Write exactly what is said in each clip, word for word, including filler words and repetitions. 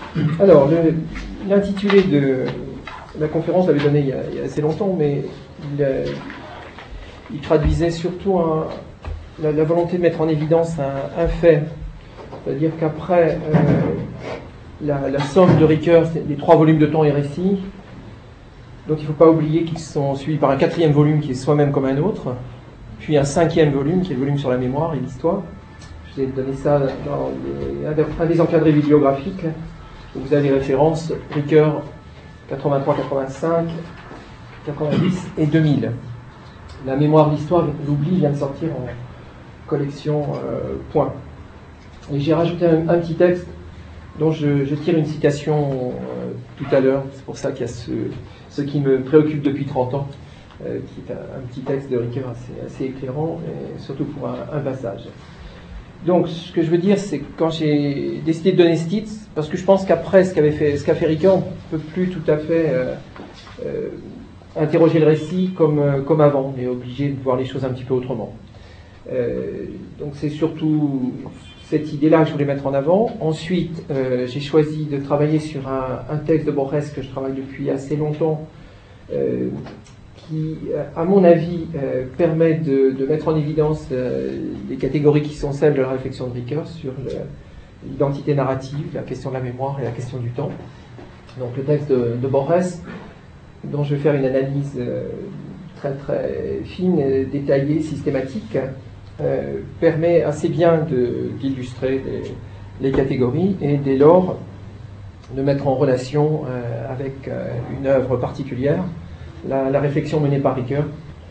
Alors, le- l'intitulé de la conférence, je l'avais donné il y, a, il y a assez longtemps, mais il, euh, il traduisait surtout un, la, la volonté de mettre en évidence un, un fait. C'est-à-dire qu'après euh, la, la somme de Ricoeur, les trois volumes de Temps et Récit, donc il ne faut pas oublier qu'ils sont suivis par un quatrième volume qui est Soi-même comme un autre, puis un cinquième volume qui est le volume sur la mémoire et l'histoire. Je vous ai donné ça dans les, un des encadrés bibliographiques, où vous avez les références Ricoeur quatre-vingt-trois, quatre-vingt-cinq, quatre-vingt-dix et deux mille. La mémoire, l'histoire, l'oubli vient de sortir en collection euh, point. Et j'ai rajouté un, un petit texte dont je, je tire une citation euh, tout à l'heure. C'est pour ça qu'il y a ce, ce qui me préoccupe depuis trente ans, euh, qui est un, un petit texte de Ricoeur assez, assez éclairant, et surtout pour un, un passage. Donc, ce que je veux dire, c'est que quand j'ai décidé de donner ce titre, parce que je pense qu'après ce qu'avait fait, ce qu'a fait Ricoeur, on ne peut plus tout à fait euh, euh, interroger le récit comme, euh, comme avant. On est obligé de voir les choses un petit peu autrement. Euh, donc, c'est surtout cette idée-là que je voulais mettre en avant. Ensuite, euh, j'ai choisi de travailler sur un, un texte de Borges que je travaille depuis assez longtemps, euh, qui, à mon avis, euh, permet de, de mettre en évidence euh, les catégories qui sont celles de la réflexion de Ricoeur sur l'identité narrative, la question de la mémoire et la question du temps. Donc le texte de, de Borges, dont je vais faire une analyse euh, très très fine, détaillée, systématique, euh, permet assez bien d'illustrer les, les catégories et dès lors de mettre en relation euh, avec euh, une œuvre particulière. La, la réflexion menée par Ricoeur,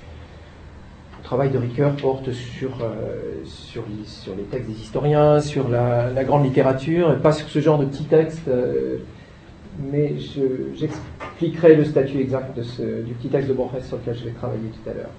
le travail de Ricoeur porte sur, euh, sur, les, sur les textes des historiens, sur la, la grande littérature, et pas sur ce genre de petits textes, euh, mais je, j'expliquerai le statut exact de ce, du petit texte de Borges sur lequel je vais travailler tout à l'heure.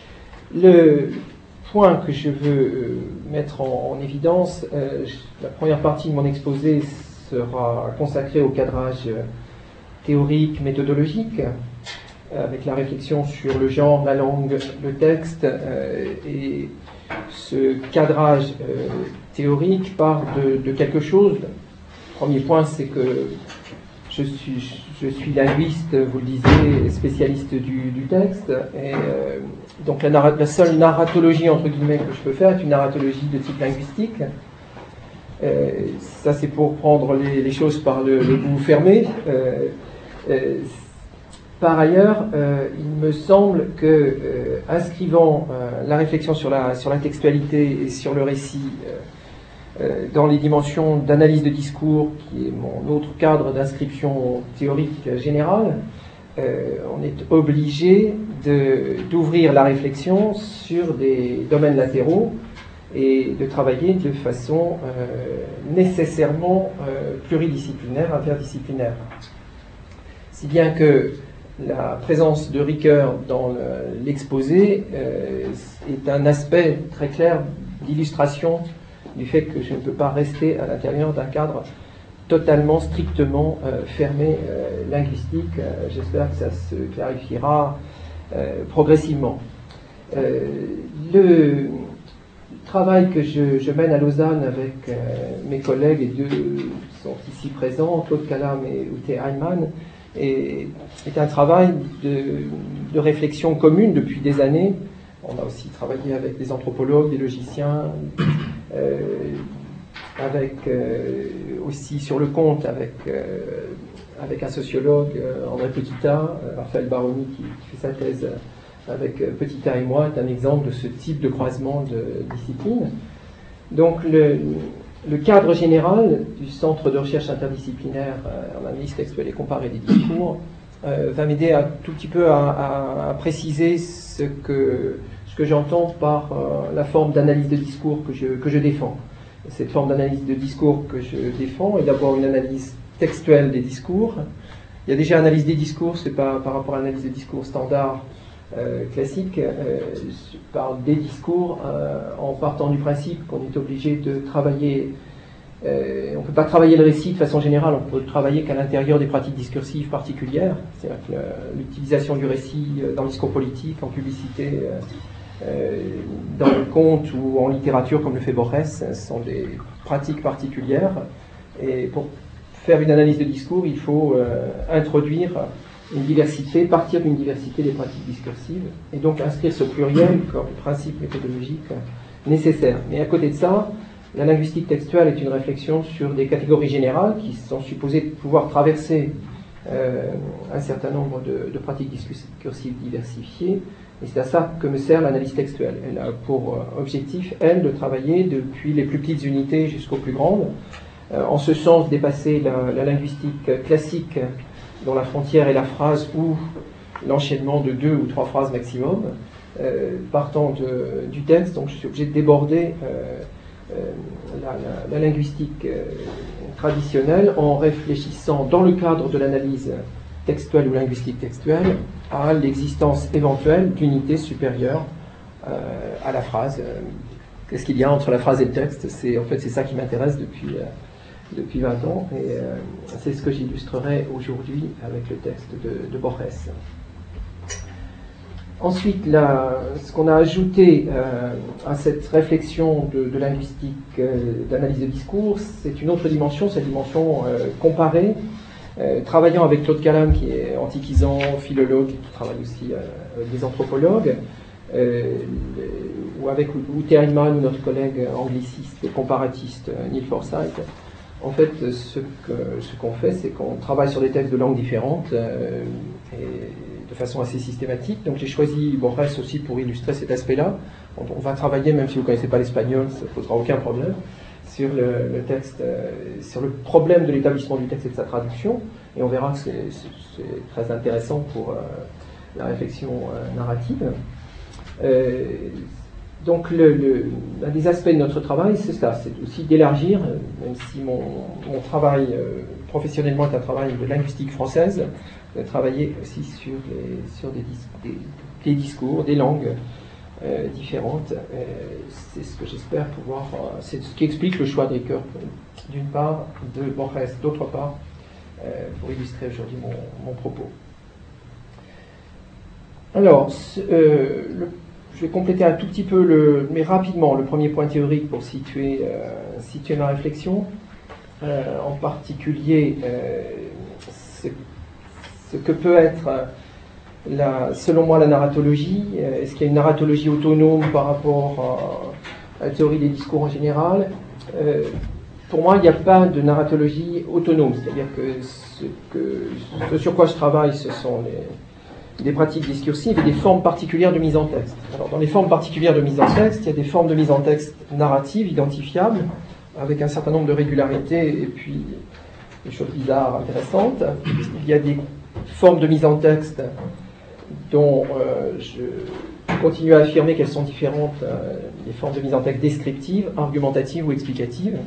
Le point que je veux euh, mettre en, en évidence, euh, je, la première partie de mon exposé sera consacrée au cadrage euh, théorique, méthodologique, avec la réflexion sur le genre, la langue, le texte, euh, et ce cadrage euh, théorique part de, de quelque chose. Le premier point, c'est que je suis, je suis linguiste, vous le disiez, spécialiste du, du texte, et euh, donc la, narra- la seule narratologie, entre guillemets, que je peux faire est une narratologie de type linguistique. Euh, ça, c'est pour prendre les, les choses par le, le bout fermé. Euh, euh, Par ailleurs, euh, il me semble que, euh, inscrivant euh, la réflexion sur la, sur la textualité et sur le récit euh, euh, dans les dimensions d'analyse de discours, qui est mon autre cadre d'inscription théorique générale, euh, on est obligé de, d'ouvrir la réflexion sur des domaines latéraux et de travailler de façon euh, nécessairement euh, pluridisciplinaire, interdisciplinaire. Si bien que la présence de Ricoeur dans le, l'exposé euh, est un aspect très clair d'illustration du fait que je ne peux pas rester à l'intérieur d'un cadre totalement, strictement euh, fermé euh, linguistique. Euh, j'espère que ça se clarifiera euh, progressivement. Euh, le travail que je, je mène à Lausanne avec euh, mes collègues, et deux qui sont ici présents, Claude Calam et Ute Heimann, est, est un travail de, de réflexion commune depuis des années. On a aussi travaillé avec des anthropologues, des logiciens, euh, avec euh, aussi sur le compte avec, euh, avec un sociologue, euh, André Petita, euh, Raphaël Baroni qui, qui fait sa thèse avec euh, Petita et moi, est un exemple de ce type de croisement de disciplines. Donc le, le cadre général du Centre de recherche interdisciplinaire euh, en analyse textuelle et comparée des discours euh, va m'aider un tout petit peu à, à, à préciser ce que, ce que j'entends par euh, la forme d'analyse de discours que je, que je défends. Cette forme d'analyse de discours que je défends est d'abord une analyse textuelle des discours. Il y a déjà analyse des discours, c'est pas par rapport à l'analyse des discours standard euh, classique. Euh, je parle des discours euh, en partant du principe qu'on est obligé de travailler. Euh, on ne peut pas travailler le récit de façon générale, on peut travailler qu'à l'intérieur des pratiques discursives particulières. C'est-à-dire que le, l'utilisation du récit dans le discours politique, en publicité, euh, Euh, dans le conte ou en littérature comme le fait Borges, ce sont des pratiques particulières, et pour faire une analyse de discours, il faut euh, introduire une diversité, partir d'une diversité des pratiques discursives, et donc inscrire ce pluriel comme principe méthodologique nécessaire. Mais à côté de ça, la linguistique textuelle est une réflexion sur des catégories générales qui sont supposées pouvoir traverser euh, un certain nombre de, de pratiques discursives diversifiées, et c'est à ça que me sert l'analyse textuelle. Elle a pour objectif, elle, de travailler depuis les plus petites unités jusqu'aux plus grandes, euh, en ce sens dépasser la, la linguistique classique dont la frontière est la phrase ou l'enchaînement de deux ou trois phrases maximum, euh, partant de, du texte. Donc je suis obligé de déborder euh, euh, la, la, la linguistique euh, traditionnelle en réfléchissant dans le cadre de l'analyse textuelle ou linguistique textuelle à l'existence éventuelle d'unités supérieures euh, à la phrase. Qu'est-ce qu'il y a entre la phrase et le texte? C'est, en fait, c'est ça qui m'intéresse depuis... Euh, depuis vingt ans, et euh, c'est ce que j'illustrerai aujourd'hui avec le texte de, de Borges. Ensuite, la, ce qu'on a ajouté euh, à cette réflexion de, de linguistique, euh, d'analyse de discours, c'est une autre dimension, cette dimension euh, comparée, euh, travaillant avec Claude Calame, qui est antiquisant, philologue, qui travaille aussi euh, avec des anthropologues, euh, ou avec Ute Heinemann, ou notre collègue angliciste et comparatiste Neil Forsyth. En fait, ce, que, ce qu'on fait, c'est qu'on travaille sur des textes de langues différentes euh, et de façon assez systématique. Donc j'ai choisi Borges aussi pour illustrer cet aspect-là. On, on va travailler, même si vous ne connaissez pas l'espagnol, ça ne posera aucun problème, sur le, le texte, euh, sur le problème de l'établissement du texte et de sa traduction. Et on verra que c'est, c'est, c'est très intéressant pour euh, la réflexion euh, narrative. Euh, Donc, le, le, un des aspects de notre travail, c'est ça, c'est aussi d'élargir, même si mon, mon travail euh, professionnellement est un travail de linguistique française, de travailler aussi sur, les, sur des, des, des discours, des langues euh, différentes. Euh, c'est ce que j'espère pouvoir, euh, c'est ce qui explique le choix de Ricoeur, d'une part, de Borges, d'autre part, euh, pour illustrer aujourd'hui mon, mon propos. Alors, euh, le Je vais compléter un tout petit peu, le, mais rapidement, le premier point théorique pour situer, euh, situer ma réflexion. Euh, en particulier, euh, ce, ce que peut être, la, selon moi, la narratologie. Euh, est-ce qu'il y a une narratologie autonome par rapport à, à la théorie des discours en général? euh, Pour moi, il n'y a pas de narratologie autonome. C'est-à-dire que ce, que ce sur quoi je travaille, ce sont les... des pratiques discursives et des formes particulières de mise en texte. Alors, dans les formes particulières de mise en texte, il y a des formes de mise en texte narratives, identifiables, avec un certain nombre de régularités et puis des choses bizarres, intéressantes. Il y a des formes de mise en texte dont euh, je continue à affirmer qu'elles sont différentes euh, des formes de mise en texte descriptives, argumentatives ou explicatives.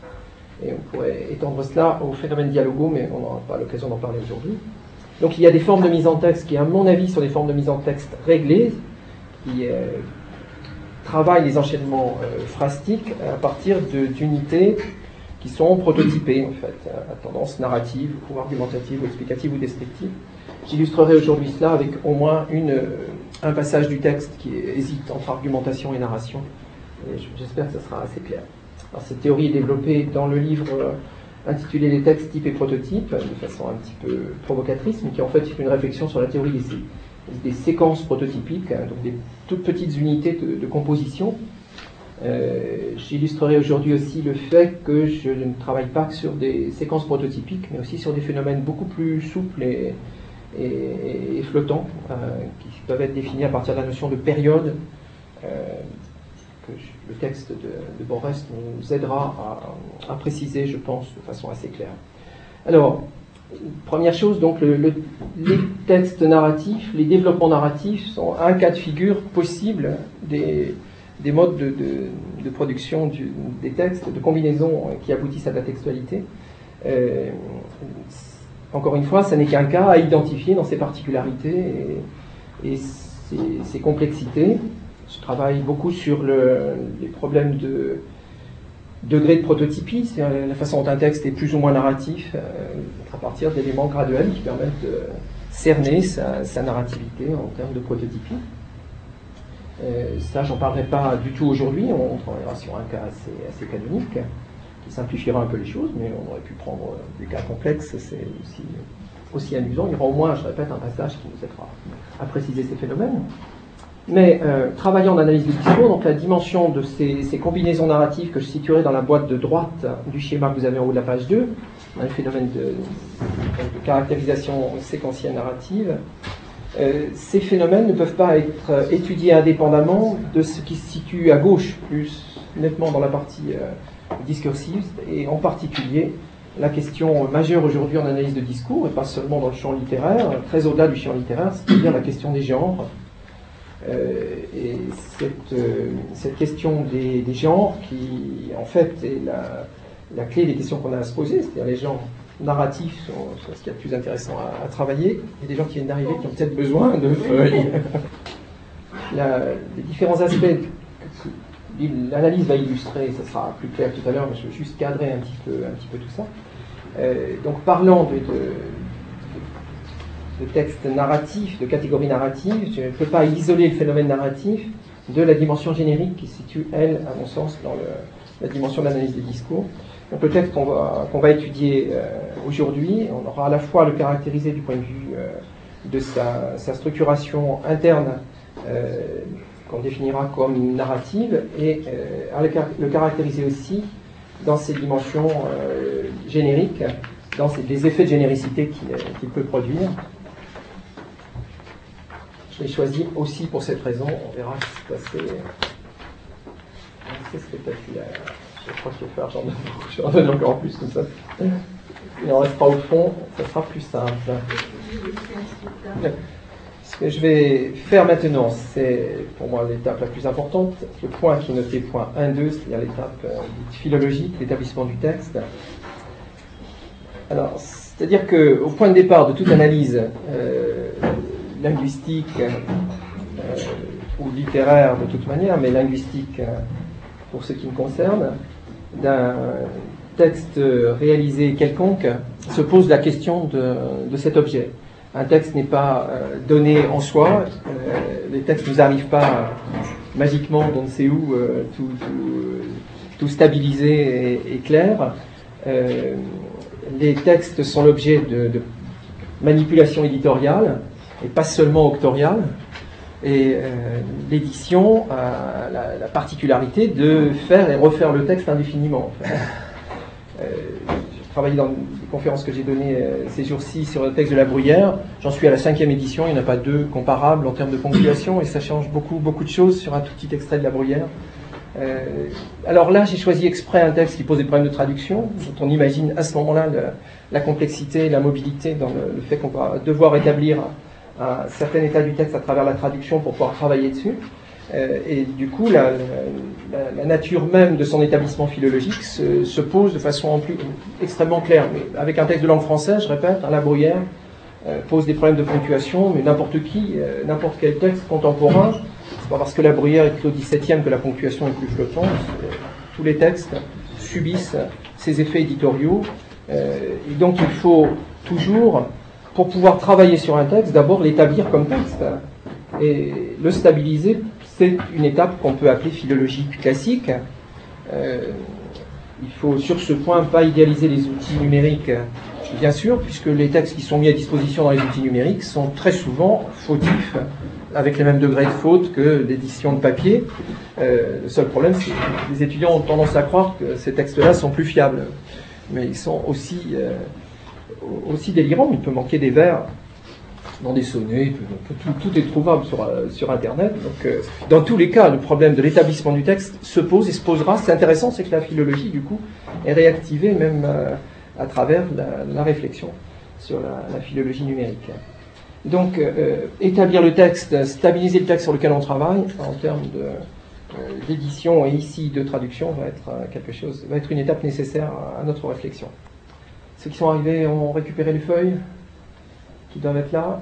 Et on pourrait étendre cela au phénomène dialogo, mais on n'aura pas l'occasion d'en parler aujourd'hui. Donc il y a des formes de mise en texte qui, à mon avis, sont des formes de mise en texte réglées, qui euh, travaillent les enchaînements euh, phrastiques à partir de, d'unités qui sont prototypées, en fait, à tendance narrative, ou argumentative, ou explicative, ou descriptive. J'illustrerai aujourd'hui cela avec au moins une, un passage du texte qui hésite entre argumentation et narration. Et j'espère que ça sera assez clair. Alors, cette théorie est développée dans le livre euh, intitulé Les textes types et prototypes, de façon un petit peu provocatrice, mais qui en fait est une réflexion sur la théorie des, des séquences prototypiques, hein, donc des toutes petites unités de, de composition. Euh, j'illustrerai aujourd'hui aussi le fait que je ne travaille pas que sur des séquences prototypiques, mais aussi sur des phénomènes beaucoup plus souples et, et, et flottants, euh, qui peuvent être définis à partir de la notion de période, euh, que je, le texte de, de Borges nous aidera à, à préciser, je pense, de façon assez claire. Alors, première chose, donc, le, le, les textes narratifs, les développements narratifs sont un cas de figure possible des, des modes de, de, de production du, des textes, de combinaisons qui aboutissent à la textualité. Euh, encore une fois, ça n'est qu'un cas à identifier dans ses particularités et, et ses, ses complexités. Je travaille beaucoup sur le, les problèmes de degré de prototypie, c'est-à-dire la façon dont un texte est plus ou moins narratif, euh, à partir d'éléments graduels qui permettent de cerner sa, sa narrativité en termes de prototypie. Euh, ça, j'en parlerai pas du tout aujourd'hui, on travaillera sur un cas assez, assez canonique, qui simplifiera un peu les choses, mais on aurait pu prendre des cas complexes, c'est aussi, aussi amusant. Il y aura au moins, je répète, un passage qui nous aidera à préciser ces phénomènes. Mais euh, travaillant en analyse du discours, donc la dimension de ces, ces combinaisons narratives que je situerai dans la boîte de droite du schéma que vous avez en haut de la page deux, un phénomène de, de caractérisation séquentielle narrative, euh, ces phénomènes ne peuvent pas être étudiés indépendamment de ce qui se situe à gauche, plus nettement dans la partie euh, discursive, et en particulier la question majeure aujourd'hui en analyse de discours, et pas seulement dans le champ littéraire, très au-delà du champ littéraire, c'est-à-dire la question des genres. Euh, et cette, euh, cette question des, des genres qui, en fait, est la, la clé des questions qu'on a à se poser, c'est-à-dire les genres narratifs sont, sont ce qu'il y a de plus intéressant à, à travailler. Il y a des gens qui viennent d'arriver qui ont peut-être besoin de feuilles. La, les différents aspects que l'analyse va illustrer, ça sera plus clair tout à l'heure, mais je veux juste cadrer un petit peu, un petit peu tout ça. Euh, donc, parlant de, de de textes narratifs, de catégories narratives, je ne peux pas isoler le phénomène narratif de la dimension générique qui se situe, elle, à mon sens, dans le, la dimension de l'analyse des discours. Donc le texte qu'on va, qu'on va étudier euh, aujourd'hui, on aura à la fois le caractérisé du point de vue euh, de sa, sa structuration interne, euh, qu'on définira comme narrative, et euh, le, le caractériser aussi dans ses dimensions euh, génériques, dans ses, les effets de généricité qu'il, qu'il peut produire. Je l'ai choisi aussi pour cette raison. On verra ce qui se passe. C'est spectaculaire. Je crois qu'il faut faire, j'en donne, j'en donne encore plus comme ça. Il en restera au fond, ça sera plus simple. Ce que je vais faire maintenant, c'est pour moi l'étape la plus importante, le point qui est noté point un deux, c'est-à-dire l'étape euh, philologique, l'établissement du texte. Alors, c'est-à-dire qu'au point de départ de toute analyse euh, linguistique euh, ou littéraire de toute manière, mais linguistique euh, pour ce qui me concerne, d'un texte réalisé quelconque, se pose la question de, de cet objet. Un texte n'est pas euh, donné en soi, euh, les textes ne nous arrivent pas euh, magiquement d'on ne sait où, euh, tout, tout, tout stabilisé et, et clair. Euh, les textes sont l'objet de, de manipulation éditoriale, et pas seulement octoriale, et euh, l'édition a la, la particularité de faire et refaire le texte indéfiniment. En fait. euh, j'ai travaillé dans des conférences que j'ai données euh, ces jours-ci sur le texte de La Bruyère, j'en suis à la cinquième édition, il n'y en a pas deux comparables en termes de ponctuation, et ça change beaucoup, beaucoup de choses sur un tout petit extrait de La Bruyère. Euh, alors là, j'ai choisi exprès un texte qui pose des problèmes de traduction, dont on imagine à ce moment-là le, la complexité, la mobilité dans le, le fait qu'on va devoir établir un certain état du texte à travers la traduction pour pouvoir travailler dessus. Euh, et du coup, la, la, la nature même de son établissement philologique se, se pose de façon en plus, extrêmement claire. Mais avec un texte de langue française, je répète, hein, La Bruyère euh, pose des problèmes de ponctuation, mais n'importe qui, euh, n'importe quel texte contemporain, c'est pas parce que La Bruyère est écrit au dix-septième que la ponctuation est plus flottante. Euh, tous les textes subissent ces effets éditoriaux. Euh, et donc il faut toujours, pour pouvoir travailler sur un texte, d'abord l'établir comme texte. Et le stabiliser, c'est une étape qu'on peut appeler philologique classique. Euh, il faut sur ce point pas idéaliser les outils numériques, bien sûr, puisque les textes qui sont mis à disposition dans les outils numériques sont très souvent fautifs, avec les mêmes degrés de faute que l'édition de papier. Euh, le seul problème, c'est que les étudiants ont tendance à croire que ces textes-là sont plus fiables. Mais ils sont aussi, euh, aussi délirants. Il peut manquer des vers dans des sonnets, tout, tout est trouvable sur, euh, sur Internet. Donc, euh, dans tous les cas, le problème de l'établissement du texte se pose et se posera. C'est intéressant, c'est que la philologie, du coup, est réactivée même euh, à travers la, la réflexion sur la, la philologie numérique. Donc, euh, établir le texte, stabiliser le texte sur lequel on travaille, en termes de, euh, d'édition et ici de traduction, va être euh, quelque chose, va être une étape nécessaire à, à notre réflexion. Ceux qui sont arrivés ont récupéré les feuilles qui doivent être là.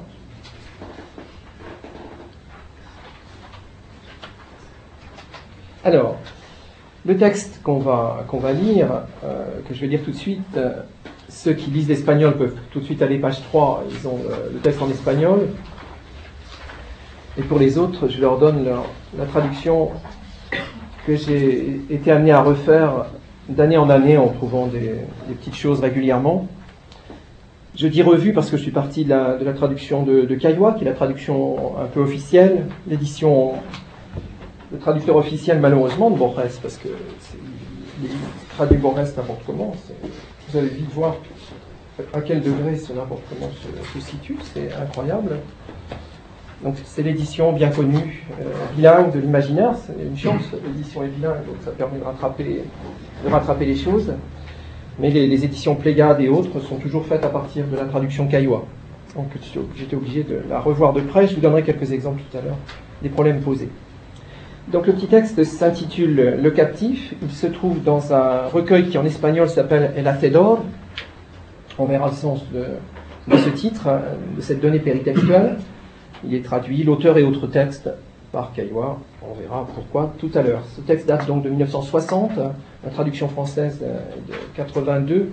Alors, le texte qu'on va, qu'on va lire, euh, que je vais lire tout de suite, euh, ceux qui lisent l'espagnol peuvent tout de suite aller page trois, ils ont euh, le texte en espagnol. Et pour les autres, je leur donne leur, la traduction que j'ai été amené à refaire d'année en année en trouvant des, des petites choses régulièrement. Je dis revue parce que je suis parti de la, de la traduction de, de Caillois, qui est la traduction un peu officielle, l'édition, le traducteur officiel malheureusement de Borges, parce que c'est, il traduit Borges n'importe comment. Vous allez vite voir à quel degré ce n'importe comment se, se situe, c'est incroyable. Donc c'est l'édition bien connue, euh, bilingue de l'imaginaire, c'est une chance, l'édition est bilingue, donc ça permet de rattraper, de rattraper les choses. Mais les, les éditions Pléiades et autres sont toujours faites à partir de la traduction Caillois. Donc j'étais obligé de la revoir de près, je vous donnerai quelques exemples tout à l'heure des problèmes posés. Donc le petit texte s'intitule Le Captif, il se trouve dans un recueil qui en espagnol s'appelle El Hacedor. On verra le sens de, de ce titre, de cette donnée péritextuelle. Il est traduit, l'auteur et autres textes, par Caillois. On verra pourquoi tout à l'heure. Ce texte date donc de mille neuf cent soixante, la traduction française de quatre-vingt-deux.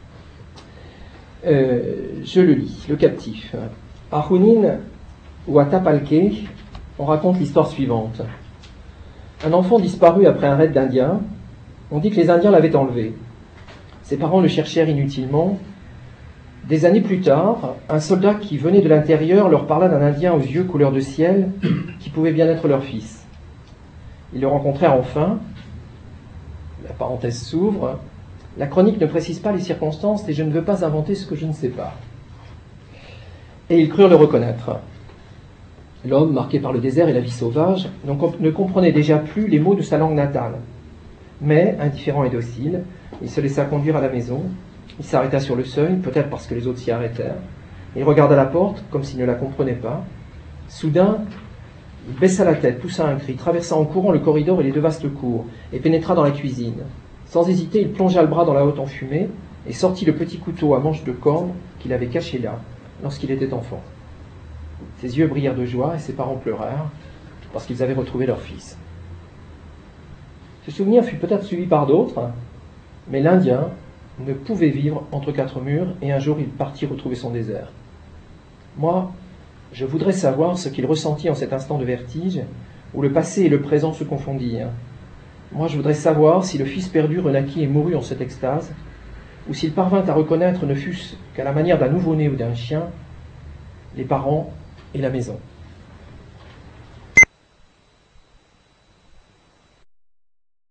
Euh, je le lis, Le Captif. À Junín ou à Tapalqué, on raconte l'histoire suivante. Un enfant disparu après un raid d'Indiens. On dit que les Indiens l'avaient enlevé. Ses parents le cherchèrent inutilement. Des années plus tard, un soldat qui venait de l'intérieur leur parla d'un Indien aux yeux couleur de ciel qui pouvait bien être leur fils. Ils le rencontrèrent enfin. La parenthèse s'ouvre. La chronique ne précise pas les circonstances et je ne veux pas inventer ce que je ne sais pas. Et ils crurent le reconnaître. L'homme, marqué par le désert et la vie sauvage, ne comprenait déjà plus les mots de sa langue natale. Mais, indifférent et docile, il se laissa conduire à la maison. Il s'arrêta sur le seuil, peut-être parce que les autres s'y arrêtèrent. Il regarda la porte, comme s'il ne la comprenait pas. Soudain, il baissa la tête, poussa un cri, traversa en courant le corridor et les deux vastes cours, et pénétra dans la cuisine. Sans hésiter, il plongea le bras dans la hotte enfumée et sortit le petit couteau à manche de corne qu'il avait caché là, lorsqu'il était enfant. Ses yeux brillèrent de joie et ses parents pleurèrent, parce qu'ils avaient retrouvé leur fils. Ce souvenir fut peut-être suivi par d'autres, mais l'Indien ne pouvait vivre entre quatre murs, et un jour il partit retrouver son désert. Moi, je voudrais savoir ce qu'il ressentit en cet instant de vertige, où le passé et le présent se confondirent. Moi, je voudrais savoir si le fils perdu renaquit et mourut en cette extase, ou s'il parvint à reconnaître, ne fût-ce qu'à la manière d'un nouveau-né ou d'un chien, les parents et la maison.